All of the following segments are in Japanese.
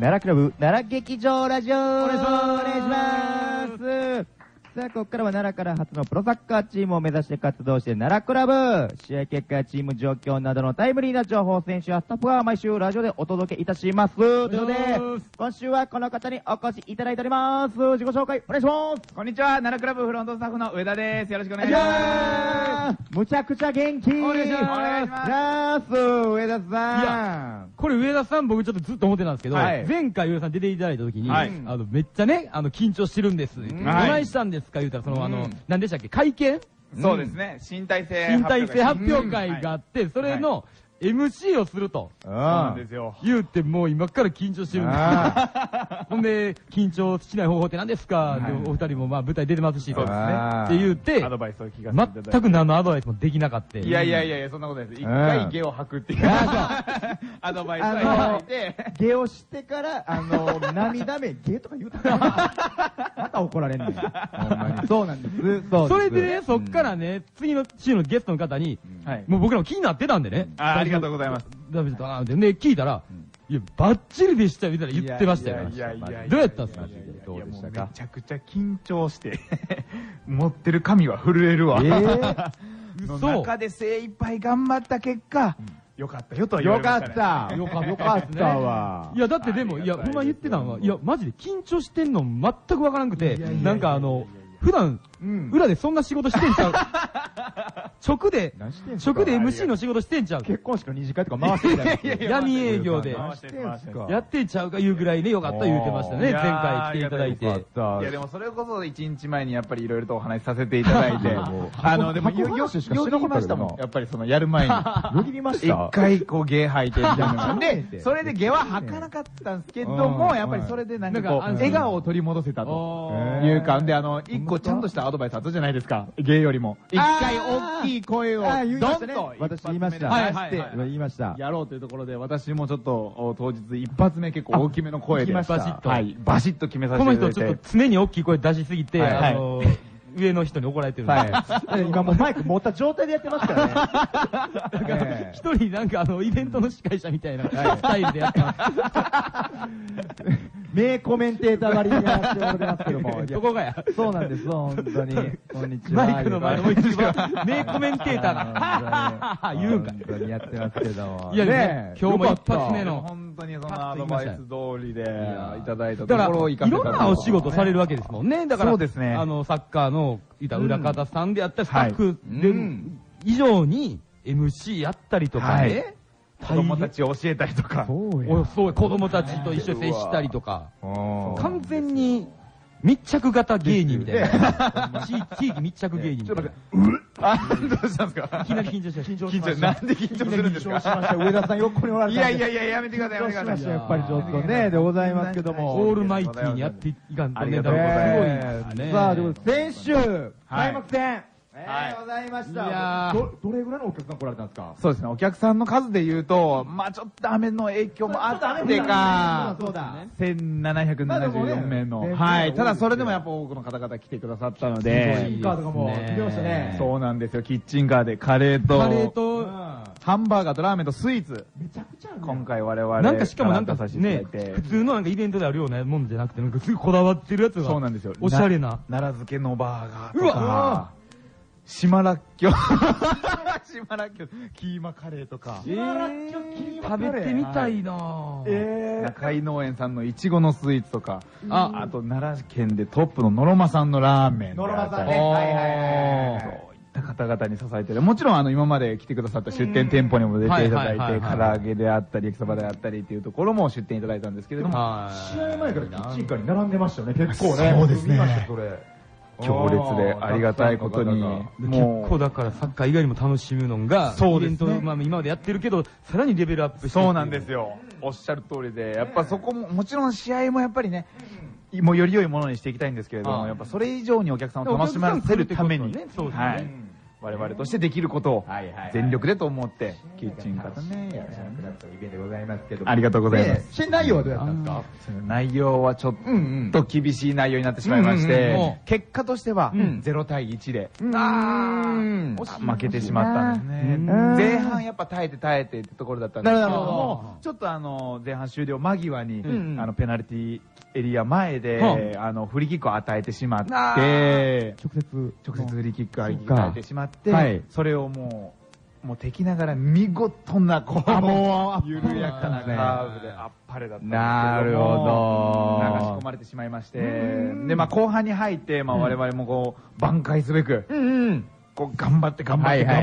奈良クラブ、奈良劇場ラジオお願いします。さあ、ここからは奈良から初のプロサッカーチームを目指して活動して奈良クラブ。試合結果やチーム状況などのタイムリーな情報、選手やスタッフが毎週ラジオでお届けいたします。ということで、今週はこの方にお越しいただいております。自己紹介お願いします。 こんにちは、奈良クラブフロントスタッフの上田です。よろしくお願いします。 むちゃくちゃ元気。 お願いします。お願いします。 上田さん。 これ上田さん僕ちょっとずっと思ってたんですけど、前回上田さん出ていただいた時に、めっちゃね、緊張してるんです。どないしたんですか言うたら、何でしたっけ、会見？ そうですね、身体性発表会があって、それの、MC をすると。 そうなんですよ。 言うてもう今から緊張してるんですよ。ほんで、緊張しない方法って何ですか？お二人もまあ舞台出てますし、 そうですね。 って言うて、 アドバイスを聞かせていただいて。 全く何のアドバイスもできなかった。 いや、そんなことないです。一回ゲを吐くっていう。アドバイスをいただいて。 ゲをしてから、涙目、ゲとか言うたら、また怒られんねん。ほんまに。そうなんです。 それでね、そっからね、次の週のゲストの方に、もう僕らも気になってたんでね。 ありがとうございます。 ダメだなって。で、聞いたら、いや、バッチリでしたみたいな言ってましたよ。どうやったんですか？ どうでしたか？ めちゃくちゃ緊張して、持ってる紙は震えるわ。の中で精一杯頑張った結果、よかったよと言われましたね。 よかったわ。 いや、だってでも、いや、ほんま言ってたのは、いや、マジで緊張してんの全くわからなくて、なんか普段、裏でそんな仕事してんちゃう。直で MC の仕事してんちゃう。 結婚式の二次会とか回してた闇営業で。やってんちゃうか言うぐらいね、よかった言うてましたね。前回来ていただいて。 いや、でもそれこそ1日前にやっぱりいろいろとお話しさせていただいて。でもよぎりましたもん。やっぱりそのやる前に。 よぎりました。 一回こうゲー吐いてみたいな。で、それでゲは吐かなかったんですけども、やっぱりそれでなんかこう、笑顔を取り戻せたというか、で、一個ちゃんとしたアドバイスあったじゃないですか。ゲーよりも。一回大きい声をドンと私言いました。言いました。 やろうというところで、私もちょっと当日一発目結構大きめの声でバシッと決めさせていただいて。 この人ちょっと常に大きい声出しすぎて、上の人に怒られてるんで。今もうマイク持った状態でやってますからね。 一人なんかイベントの司会者みたいなスタイルでやってます。 名コメンテーター割にやらせてもらってますけども。 どこがや。 そうなんです、本当に。こんにちは。 マイクの前のもう一番名コメンテーターが、言うんか。 本当にやってますけども。 いやね、今日も一発目の。 本当にそのアドバイス通りでいただいたところをいろんなお仕事されるわけですもんね。だから、 そうですね。 サッカーの、裏方さんであったり、スタッフ以上に MC やったりとかね。 子供たちを教えたりとか。 そう、子供たちと一緒に接したりとか。完全に密着型芸人みたいな。地域密着芸人みたいな。 どうしたんですか？ いきなり緊張しました。 なんで緊張するんですか？ 上田さん横におられて。 いや、やめてください、やめてください。 やっぱりちょっとね、でございますけども。 オールマイティーにやっていかんとね。 ありがとうございます。さあ、でも先週、開幕戦。ございました。どれぐらいのお客さん来られたんですか？ そうですね、お客さんの数で言うと、まあちょっと雨の影響もあってか、1774名の。はい。ただそれでもやっぱ多くの方々来てくださったので。 キッチンカーとかも来てましたね。 そうなんですよ、キッチンカーでカレーと、ハンバーガーとラーメンとスイーツ。 めちゃくちゃ今回我々。 なんかしかもなんかね、普通のなんかイベントであるようなもんじゃなくて、なんかすごいこだわってるやつが。 そうなんですよ。 おしゃれな。 奈良漬けのバーガーとか。島らっきょ。島らっきょ。キーマカレーとか。 島らっきょキーマカレー。 食べてみたいなぁ。 中井農園さんのいちごのスイーツとか。あと奈良県でトップののろまさんのラーメン。 のろまさんね。 そういった方々に支えてる。もちろん今まで来てくださった出店店舗にも出ていただいて、唐揚げであったり、焼きそばであったりっていうところも出店いただいたんですけれども。 試合前からキッチンカーに並んでましたよね、結構ね。 そうですね。 見ました、それ。 強烈でありがたいことに。 結構だからサッカー以外にも楽しむのが、イベント、まあ今までやってるけど、さらにレベルアップして。 そうなんですよ。おっしゃる通りで、やっぱそこも、もちろん試合もやっぱりね、もうより良いものにしていきたいんですけれども、やっぱそれ以上にお客さんを楽しませるために、 我々としてできることを全力でと思って、キッチンカーね、やらせてイベントでございますけど。 ありがとうございます。 新内容はどうやったんですか？ 内容はちょっと厳しい内容になってしまいまして、結果としては0対1で負けてしまったんですね。前半やっぱ耐えてってところだったんですけども、ちょっと前半終了間際にペナルティエリア前でフリーキックを与えてしまって、直接フリーキックを与えてしまって、それをもう敵ながら見事な緩やかなカーブであっぱれだったんですけども、 なるほど。 流し込まれてしまいまして、で後半に入って我々も挽回すべく頑張って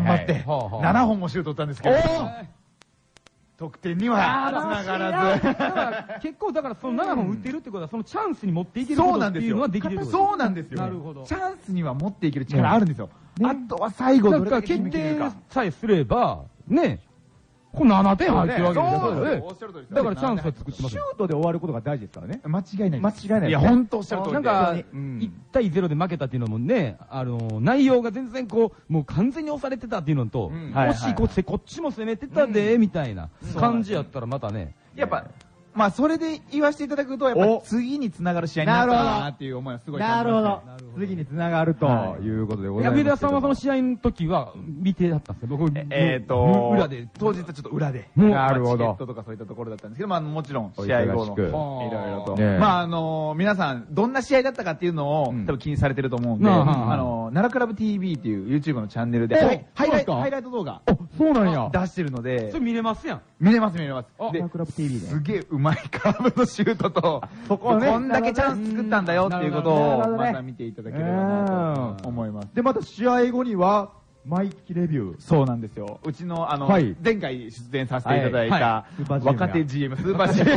7本もシュート打ったんですけど、得点にはつながらず。 結構だからその7本打ってるってことはそのチャンスに持っていけることっていうのはできる。 そうなんですよ。 なるほど。 チャンスには持っていける力あるんですよ。あとは最後どれだけ決めきれるか。 決定さえすればね、これ7点入ってるわけですよね。だからチャンスは作ってます。 シュートで終わることが大事ですからね。 間違いない。 間違いない。 いや、本当おっしゃる通りで。 なんか、1対0で負けたっていうのもね、内容が全然もう完全に押されてたっていうのと、もしこっちも攻めてたで、みたいな感じやったらまたね。 やっぱ、まあ、それで言わせていただくと、やっぱ次につながる試合になったなっていう思いはすごいなるほど。次につながるということでございます。 上田さんはその試合の時は見てだったんですよ。僕、裏で。 当日はちょっと裏で。 なるほど。 チケットとかそういったところだったんですけど、まあもちろん試合後のいろいろと。 ねまあ皆さん、どんな試合だったかっていうのを多分気にされてると思うんで、奈良クラブ TV っていう YouTube のチャンネルで、ハイライト動画そうなんや。 出してるので、 それ見れますやん。 見れます。 奈良クラブ TV すげえうまいカーブのシュートと、こんだけチャンス作ったんだよっていうことを、また見ていただければなと思います。 で、また試合後には、マイキレビュー。 そうなんですよ。うちの、前回出演させていただいた、若手 GM、スーパー GM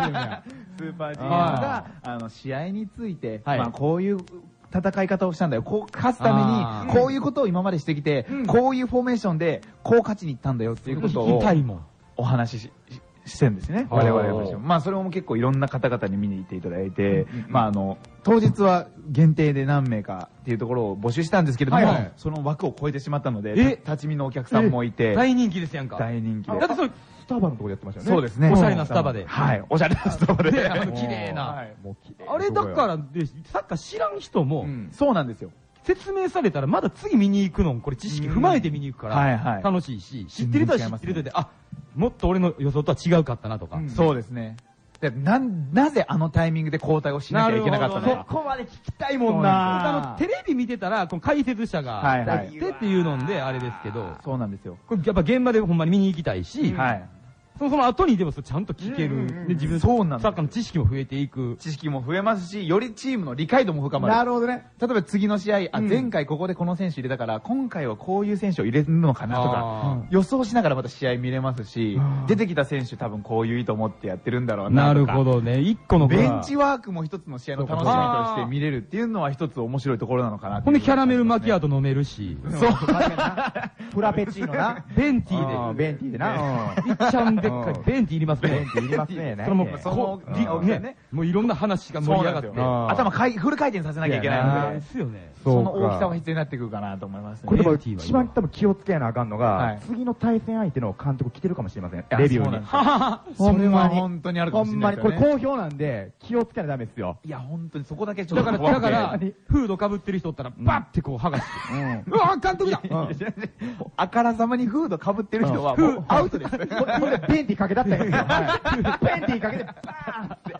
が、試合について、まあ、こういう戦い方をしたんだよ。こう勝つために、こういうことを今までしてきて、こういうフォーメーションで、こう勝ちに行ったんだよっていうことを、お話ししてるんですね。我々は。まあ、それも結構いろんな方々に見に行っていただいて、まあ、当日は限定で何名かっていうところを募集したんですけれども、その枠を超えてしまったので、立ち見のお客さんもいて、 大人気ですやんか。 大人気で。 だってそれ、 スタバのところでやってましたよね。 そうですね。 おしゃれなスタバで。 はい。おしゃれなスタバで。 綺麗な。あれだから、サッカー知らん人も、 そうなんですよ。 説明されたらまだ次見に行くのこれ知識踏まえて見に行くから楽しいし、知ってる人は知ってる人で、あ、もっと俺の予想とは違うかったなとか。 そうですね。なぜあのタイミングで交代をしなきゃいけなかったのか。 そこまで聞きたいもんな。 テレビ見てたら、この解説者がいてっていうのであれですけど。 そうなんですよ。 これやっぱ現場でほんまに見に行きたいし、その後にでもちゃんと聞ける。で、自分、サッカーの知識も増えていく。 知識も増えますし、よりチームの理解度も深まる。 なるほどね。 例えば次の試合、前回ここでこの選手入れたから、今回はこういう選手を入れるのかなとか、予想しながらまた試合見れますし、出てきた選手多分こういう意図を持ってやってるんだろうなとか。 なるほどね。一個のベンチワークも一つの試合の楽しみとして見れるっていうのは一つ面白いところなのかな。 ほんでキャラメルマキアート飲めるし。 そう。フラペチーノな。 ベンティーで。 ベンティーでな。 いっちゃんでっかい。ベンティーいりますね。 ベンティーいりますね。 もういろんな話が盛り上がって。 頭フル回転させなきゃいけないので。 ですよね。 その大きさは必要になってくるかなと思いますね。 これでも一番多分気をつけなあかんのが、次の対戦相手の監督来てるかもしれません。レビューに。 それは本当にあるかもしれない。 ほんまに、これ好評なんで、気をつけなダメですよ。 いや、本当にそこだけちょっと。 だから、フード被ってる人おったら、バッてこう剥がして。うわ、監督だあからさまにフード被ってる人は、もうアウトです。これベンティかけだったんですよ。ベンティかけて、バーンって。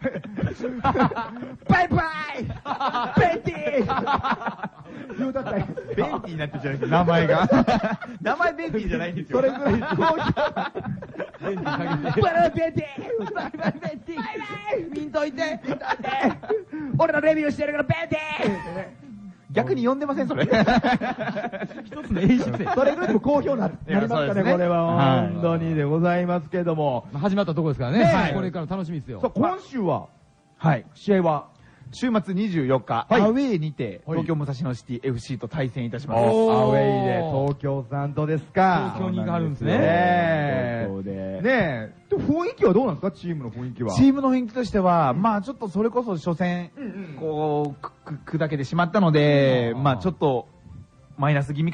バイバイベンティ言うだったら、 ベンティになってじゃないです名前が。名前ベンティじゃないんですよ。 それぐらい好評。 ベンティかけて。 バイバイベンティバイバイベンティバイバイ見んといて俺のレビューしてるからベンティ逆に呼んでませんそれ。 一つの演出で。 それぐらいも好評になりますかね、これは。本当にでございますけども。 始まったところですからね。これから楽しみですよ。 今週は、試合は、 週末24日、アウェーにて、東京武蔵野シティ FC と対戦いたします。アウェーで東京さんとですか。 東京にあるんですね。 ねえ。雰囲気はどうなんですか、チームの雰囲気は。 チームの雰囲気としては、まあちょっとそれこそ初戦、こう、砕けてしまったので、まあちょっと、マイナス気味かなっ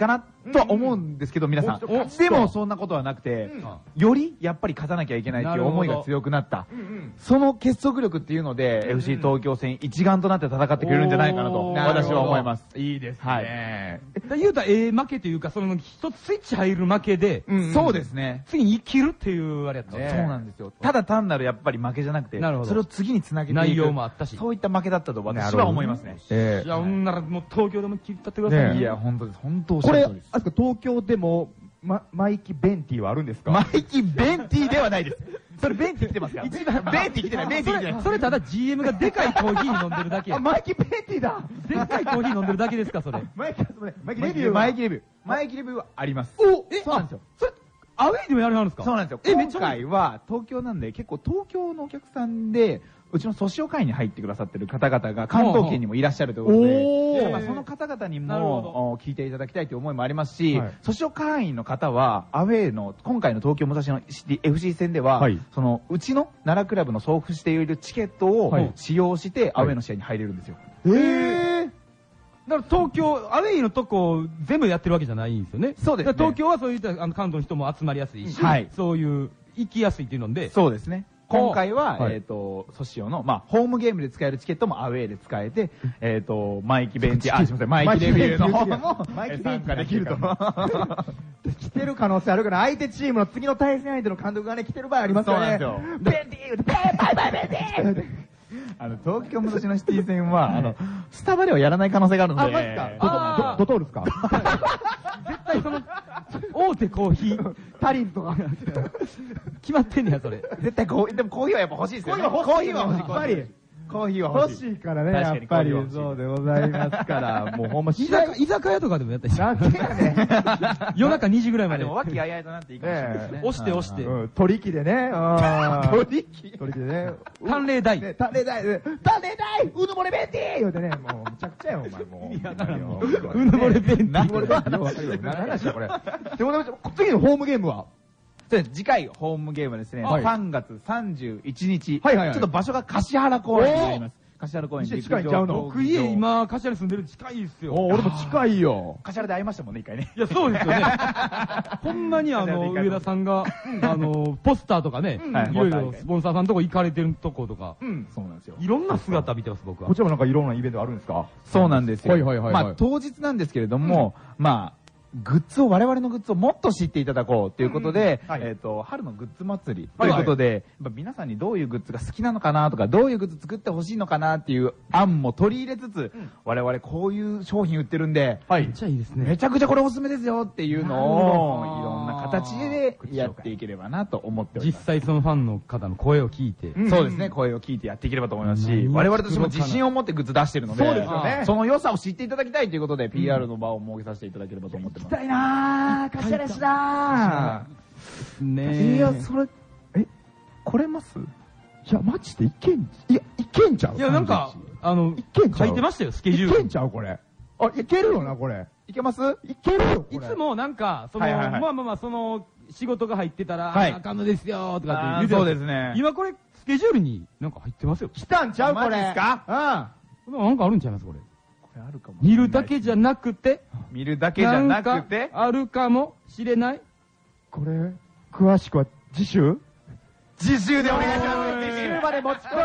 とは思うんですけど、皆さん。でもそんなことはなくて、よりやっぱり勝たなきゃいけないっていう思いが強くなった。その結束力っていうので、FC 東京戦一丸となって戦ってくれるんじゃないかなと、私は思います。 いいですね。言うたら負けというか、その一つスイッチ入る負けで、 そうですね。 次に生きるっていうあれやったね。 そうなんですよ。ただ単なるやっぱり負けじゃなくて、それを次につなげていく。 内容もあったし。 そういった負けだったと私は思いますね。 いや、ほんならもう東京でも切ったってください。 いや、本当です。本当おっしゃる通りです。 これ、東京でも、マイキベンティはあるんですか？ マイキベンティではないです。それベンティ来てますから。ベンティ来てない、ベンティ来てない。 それただ GM がでかいコーヒー飲んでるだけ。 マイキベンティだ！ でかいコーヒー飲んでるだけですか、それ。 マイキレビューはあります。 そうなんですよ。それ、アウェイでもやるんですか？ そうなんですよ。今回は東京なんで結構東京のお客さんで、うちのソシオ会に入ってくださってる方々が関東圏にもいらっしゃるということで、その方々にも聞いていただきたいという思いもありますし、ソシオ会員の方はアウェーの今回の東京武蔵野シティ FC 戦では、そのうちの奈良クラブの送付しているチケットを使用してアウェーの試合に入れるんですよ。 だから東京、アウェイのとこ全部やってるわけじゃないんですよね。 そうですね。 東京はそういった関東の人も集まりやすいし、そういう行きやすいっていうので。 そうですね。今回は、ソシオの、ホームゲームで使えるチケットもアウェーで使えて、マイキベンチ、すみません、マイキレビューの方も参加できると。 来てる可能性あるから、相手チームの次の対戦相手の監督がね、来てる場合ありますよね。そうなんですよ。ベンティーバイベンティー東京武蔵野シティ戦は、スタバではやらない可能性があるので。 マジか。ドトールですか？ 絶対その、大手コーヒー、 タリンとか。 決まってんねや、それ。 絶対でもコーヒーはやっぱ欲しいですよね。コーヒーは欲しい。コーヒーは欲しい。 欲しいからね、やっぱり。そうでございますから、もうほんま、 居酒屋とかでもやったりして。なんでやね夜中2時ぐらいまで。 でも、和気あいあいとなっていいかもしれないですね。 押して。 取り木でね。 取り木でね。 淡麗大。 淡麗大うぬぼれベンティー言うてね、もう、むちゃくちゃよ、お前もう。いや、だからもう。 うぬぼれベンティー。 うぬぼれベンティー。わかるよ。何話だ、これ。でも、次のホームゲームは次回ホームゲームはですね、3月31日。ちょっと場所が橿原公園になります。橿原公園で近いんちゃうの？ 僕家今、橿原住んでる近いですよ。 俺も近いよ。 橿原で会いましたもんね、一回ね。 いや、そうですよね。ほんまに上田さんが、ポスターとかね、いろいろスポンサーさんとこ行かれてるとことか。 そうなんですよ。 いろんな姿見てます、僕は。 こちらもなんかいろんなイベントあるんですか？ そうなんですよ。当日なんですけれども、我々のグッズをもっと知っていただこうということで、春のグッズ祭りということで、皆さんにどういうグッズが好きなのかなとか、どういうグッズ作ってほしいのかなっていう案も取り入れつつ、我々こういう商品売ってるんで、 めっちゃいいですね。 めちゃくちゃこれおすすめですよっていうのを、いろんな形でやっていければなと思っております。 実際そのファンの方の声を聞いて。 そうですね、声を聞いてやっていければと思いますし、我々としても自信を持ってグッズ出してるので、 そうですよね。 その良さを知っていただきたいということで、PR の場を設けさせていただければと思ってます。 行きたいなぁ。橿原市だーねえ。いや、それ、来れます？いや、マジでいけんちゃう？ いや、なんか、書いてましたよ、スケジュール。 いけんちゃうこれ。いけるよな、これ。いけます？いけるよ、 いつもなんか、その、仕事が入ってたら、あかんのですよ、とかって言うて。 そうですね。 今これ、スケジュールになんか入ってますよ。 来たんちゃうこれ。 マジですか？ なんかあるんちゃいますこれ。 あるかも。 見るだけじゃなくて、あるかもしれない。 これ、詳しくは次週でお願いします。次週まで持ち込む。 だから、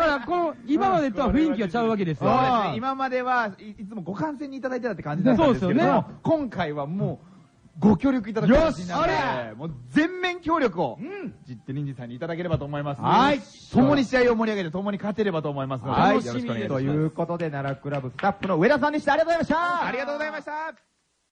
今までとは雰囲気がちゃうわけですよ。 そうですね。今まではいつもご観戦にいただいてたって感じだったんですけども、今回はもう、ご協力いただく形になって、もう全面協力を、実手人事さんにいただければと思います。 はい。 共に試合を盛り上げて、共に勝てればと思いますので、 楽しみです。ということで、奈良クラブスタッフの上田さんでした。ありがとうございました。 ありがとうございました。